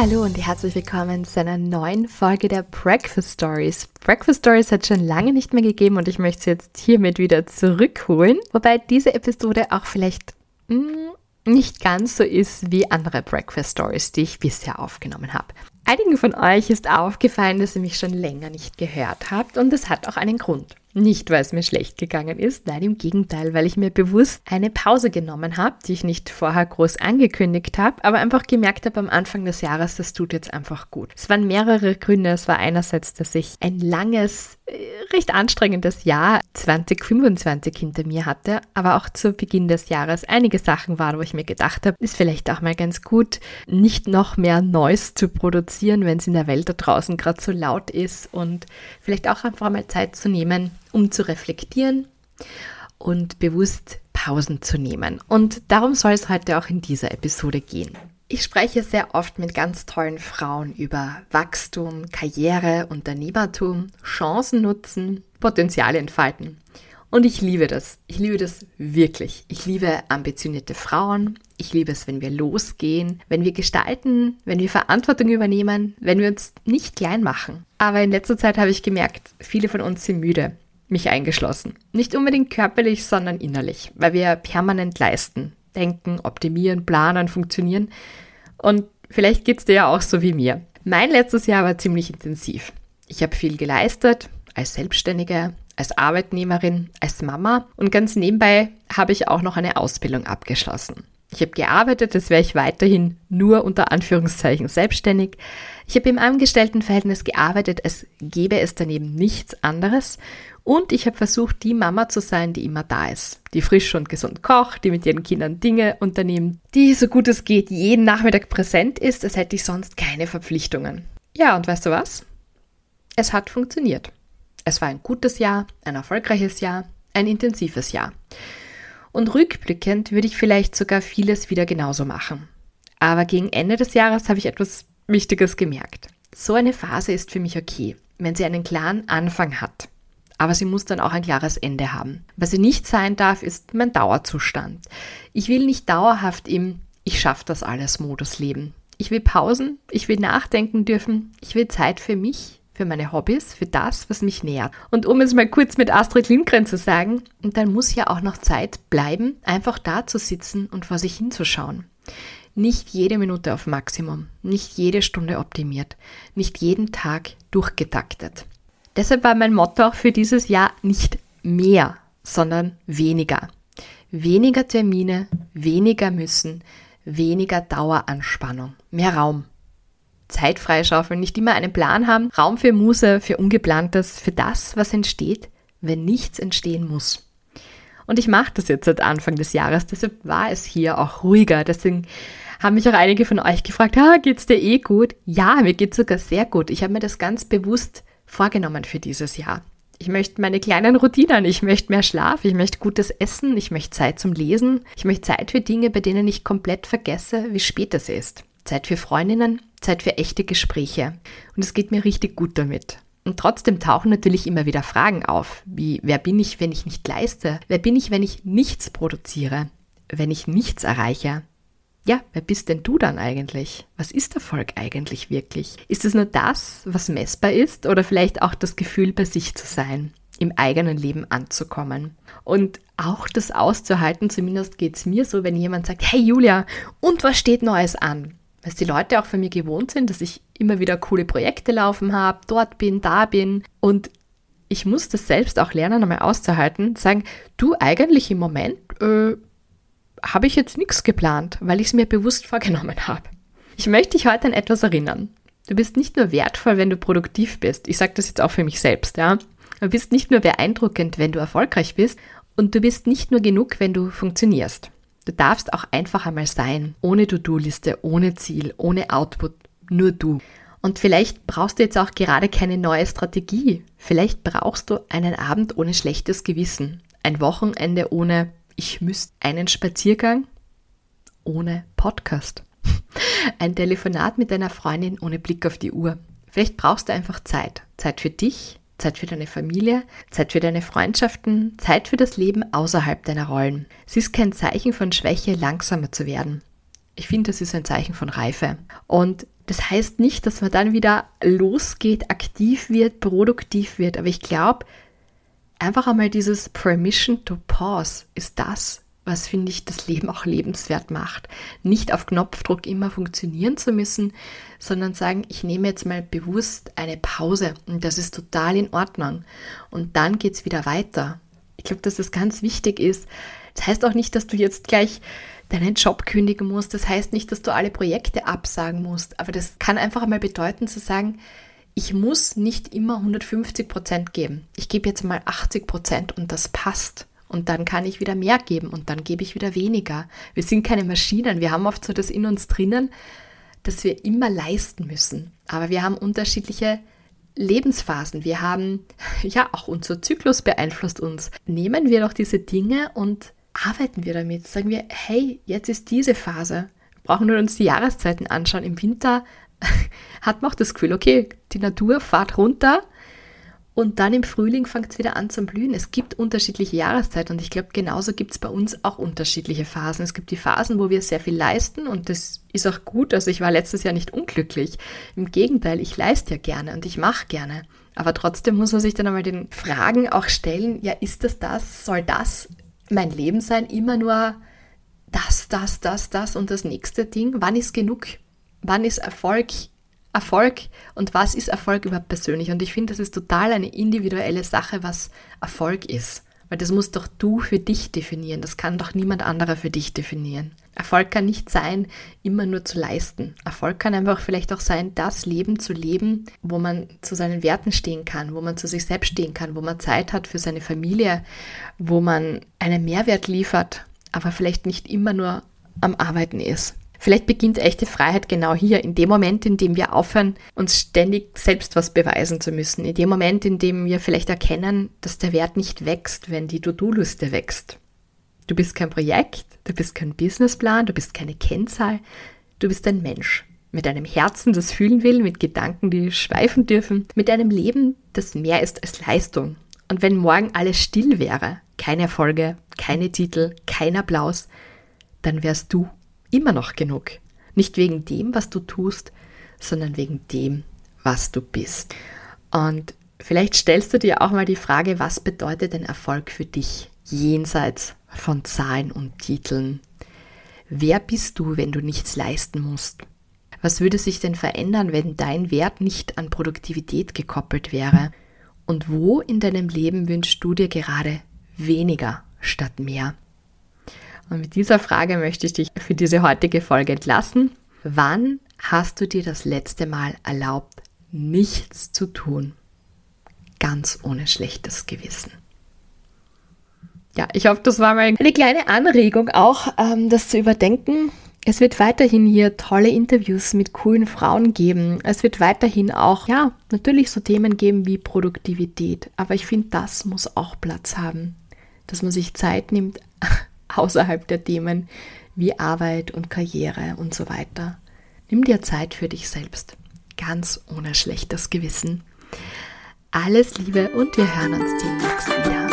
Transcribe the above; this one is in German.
Hallo und herzlich willkommen zu einer neuen Folge der Breakfast Stories. Breakfast Stories hat schon lange nicht mehr gegeben und ich möchte sie jetzt hiermit wieder zurückholen. Wobei diese Episode auch vielleicht nicht ganz so ist wie andere Breakfast Stories, die ich bisher aufgenommen habe. Einigen von euch ist aufgefallen, dass ihr mich schon länger nicht gehört habt und es hat auch einen Grund. Nicht, weil es mir schlecht gegangen ist, nein, im Gegenteil, weil ich mir bewusst eine Pause genommen habe, die ich nicht vorher groß angekündigt habe, aber einfach gemerkt habe am Anfang des Jahres, das tut jetzt einfach gut. Es waren mehrere Gründe. Es war einerseits, dass ich ein langes, recht anstrengendes Jahr 2025 hinter mir hatte, aber auch zu Beginn des Jahres einige Sachen waren, wo ich mir gedacht habe, ist vielleicht auch mal ganz gut, nicht noch mehr Noise zu produzieren, wenn es in der Welt da draußen gerade so laut ist und vielleicht auch einfach mal Zeit zu nehmen, um zu reflektieren und bewusst Pausen zu nehmen. Und darum soll es heute auch in dieser Episode gehen. Ich spreche sehr oft mit ganz tollen Frauen über Wachstum, Karriere, Unternehmertum, Chancen nutzen, Potenziale entfalten. Und ich liebe das. Ich liebe das wirklich. Ich liebe ambitionierte Frauen. Ich liebe es, wenn wir losgehen, wenn wir gestalten, wenn wir Verantwortung übernehmen, wenn wir uns nicht klein machen. Aber in letzter Zeit habe ich gemerkt, viele von uns sind müde. Mich eingeschlossen. Nicht unbedingt körperlich, sondern innerlich, weil wir permanent leisten, denken, optimieren, planen, funktionieren. Und vielleicht geht es dir ja auch so wie mir. Mein letztes Jahr war ziemlich intensiv. Ich habe viel geleistet, als Selbstständige, als Arbeitnehmerin, als Mama und ganz nebenbei habe ich auch noch eine Ausbildung abgeschlossen. Ich habe gearbeitet, das wäre ich weiterhin nur unter Anführungszeichen selbstständig. Ich habe im Angestelltenverhältnis gearbeitet, es gäbe es daneben nichts anderes. Und ich habe versucht, die Mama zu sein, die immer da ist. Die frisch und gesund kocht, die mit ihren Kindern Dinge unternimmt, die, so gut es geht, jeden Nachmittag präsent ist, als hätte ich sonst keine Verpflichtungen. Ja, und weißt du was? Es hat funktioniert. Es war ein gutes Jahr, ein erfolgreiches Jahr, ein intensives Jahr. Und rückblickend würde ich vielleicht sogar vieles wieder genauso machen. Aber gegen Ende des Jahres habe ich etwas Wichtiges gemerkt. So eine Phase ist für mich okay, wenn sie einen klaren Anfang hat. Aber sie muss dann auch ein klares Ende haben. Was sie nicht sein darf, ist mein Dauerzustand. Ich will nicht dauerhaft im Ich schaffe das alles Modus leben. Ich will Pausen, ich will nachdenken dürfen, ich will Zeit für mich, für meine Hobbys, für das, was mich nährt. Und um es mal kurz mit Astrid Lindgren zu sagen, dann muss ja auch noch Zeit bleiben, einfach da zu sitzen und vor sich hinzuschauen. Nicht jede Minute auf Maximum, nicht jede Stunde optimiert, nicht jeden Tag durchgetaktet. Deshalb war mein Motto auch für dieses Jahr nicht mehr, sondern weniger. Weniger Termine, weniger müssen, weniger Daueranspannung, mehr Raum. Zeit freischaufeln, nicht immer einen Plan haben, Raum für Muße, für Ungeplantes, für das, was entsteht, wenn nichts entstehen muss. Und ich mache das jetzt seit Anfang des Jahres, deshalb war es hier auch ruhiger. Deswegen haben mich auch einige von euch gefragt, geht's dir eh gut? Ja, mir geht's sogar sehr gut. Ich habe mir das ganz bewusst vorgenommen für dieses Jahr. Ich möchte meine kleinen Routinen, ich möchte mehr Schlaf, ich möchte gutes Essen, ich möchte Zeit zum Lesen, ich möchte Zeit für Dinge, bei denen ich komplett vergesse, wie spät es ist. Zeit für Freundinnen, Zeit für echte Gespräche. Und es geht mir richtig gut damit. Und trotzdem tauchen natürlich immer wieder Fragen auf, wie wer bin ich, wenn ich nicht leiste? Wer bin ich, wenn ich nichts produziere? Wenn ich nichts erreiche? Ja, wer bist denn du dann eigentlich? Was ist Erfolg eigentlich wirklich? Ist es nur das, was messbar ist oder vielleicht auch das Gefühl, bei sich zu sein, im eigenen Leben anzukommen? Und auch das auszuhalten, zumindest geht es mir so, wenn jemand sagt, hey Julia, und was steht Neues an? Weil die Leute auch von mir gewohnt sind, dass ich immer wieder coole Projekte laufen habe, dort bin, da bin und ich muss das selbst auch lernen, einmal auszuhalten, sagen, du eigentlich im Moment, habe ich jetzt nichts geplant, weil ich es mir bewusst vorgenommen habe. Ich möchte dich heute an etwas erinnern. Du bist nicht nur wertvoll, wenn du produktiv bist. Ich sage das jetzt auch für mich selbst, ja. Du bist nicht nur beeindruckend, wenn du erfolgreich bist und du bist nicht nur genug, wenn du funktionierst. Du darfst auch einfach einmal sein, ohne To-Do-Liste, ohne Ziel, ohne Output, nur du. Und vielleicht brauchst du jetzt auch gerade keine neue Strategie. Vielleicht brauchst du einen Abend ohne schlechtes Gewissen, ein Wochenende ohne ich müsste, einen Spaziergang ohne Podcast, ein Telefonat mit deiner Freundin ohne Blick auf die Uhr. Vielleicht brauchst du einfach Zeit. Zeit für dich, Zeit für deine Familie, Zeit für deine Freundschaften, Zeit für das Leben außerhalb deiner Rollen. Es ist kein Zeichen von Schwäche, langsamer zu werden. Ich finde, das ist ein Zeichen von Reife. Und Das heißt nicht, dass man dann wieder losgeht, aktiv wird, produktiv wird. Aber ich glaube, einfach einmal dieses Permission to Pause ist das, was, finde ich, das Leben auch lebenswert macht. Nicht auf Knopfdruck immer funktionieren zu müssen, sondern sagen, ich nehme jetzt mal bewusst eine Pause und das ist total in Ordnung. Und dann geht es wieder weiter. Ich glaube, dass das ganz wichtig ist. Das heißt auch nicht, dass du jetzt gleich deinen Job kündigen musst. Das heißt nicht, dass du alle Projekte absagen musst. Aber das kann einfach einmal bedeuten, zu sagen, ich muss nicht immer 150% geben. Ich gebe jetzt mal 80% und das passt. Und dann kann ich wieder mehr geben und dann gebe ich wieder weniger. Wir sind keine Maschinen. Wir haben oft so das in uns drinnen, dass wir immer leisten müssen. Aber wir haben unterschiedliche Lebensphasen. Wir haben, ja, auch unser Zyklus beeinflusst uns. Nehmen wir doch diese Dinge und arbeiten wir damit. Sagen wir, hey, jetzt ist diese Phase. Wir brauchen nur uns die Jahreszeiten anschauen. Im Winter hat man auch das Gefühl, okay, die Natur fährt runter und dann im Frühling fängt es wieder an zu blühen. Es gibt unterschiedliche Jahreszeiten und ich glaube, genauso gibt es bei uns auch unterschiedliche Phasen. Es gibt die Phasen, wo wir sehr viel leisten und das ist auch gut. Also ich war letztes Jahr nicht unglücklich. Im Gegenteil, ich leiste ja gerne und ich mache gerne. Aber trotzdem muss man sich dann einmal den Fragen auch stellen, ja, ist das, soll das mein Leben sein? Immer nur das und das nächste Ding? Wann ist genug? Wann ist Erfolg und was ist Erfolg überhaupt persönlich? Und ich finde, das ist total eine individuelle Sache, was Erfolg ist. Weil das musst doch du für dich definieren. Das kann doch niemand anderer für dich definieren. Erfolg kann nicht sein, immer nur zu leisten. Erfolg kann einfach vielleicht auch sein, das Leben zu leben, wo man zu seinen Werten stehen kann, wo man zu sich selbst stehen kann, wo man Zeit hat für seine Familie, wo man einen Mehrwert liefert, aber vielleicht nicht immer nur am Arbeiten ist. Vielleicht beginnt echte Freiheit genau hier, in dem Moment, in dem wir aufhören, uns ständig selbst was beweisen zu müssen. In dem Moment, in dem wir vielleicht erkennen, dass der Wert nicht wächst, wenn die To-Do-Liste wächst. Du bist kein Projekt, du bist kein Businessplan, du bist keine Kennzahl, du bist ein Mensch. Mit einem Herzen, das fühlen will, mit Gedanken, die schweifen dürfen, mit einem Leben, das mehr ist als Leistung. Und wenn morgen alles still wäre, keine Erfolge, keine Titel, kein Applaus, dann wärst du immer noch genug. Nicht wegen dem, was du tust, sondern wegen dem, was du bist. Und vielleicht stellst du dir auch mal die Frage, was bedeutet denn Erfolg für dich, jenseits von Zahlen und Titeln? Wer bist du, wenn du nichts leisten musst? Was würde sich denn verändern, wenn dein Wert nicht an Produktivität gekoppelt wäre? Und wo in deinem Leben wünschst du dir gerade weniger statt mehr? Und mit dieser Frage möchte ich dich für diese heutige Folge entlassen. Wann hast du dir das letzte Mal erlaubt, nichts zu tun? Ganz ohne schlechtes Gewissen. Ja, ich hoffe, das war mal eine kleine Anregung auch, das zu überdenken. Es wird weiterhin hier tolle Interviews mit coolen Frauen geben. Es wird weiterhin auch, ja, natürlich so Themen geben wie Produktivität. Aber ich finde, das muss auch Platz haben, dass man sich Zeit nimmt, außerhalb der Themen wie Arbeit und Karriere und so weiter. Nimm dir Zeit für dich selbst, ganz ohne schlechtes Gewissen. Alles Liebe und wir hören uns demnächst wieder.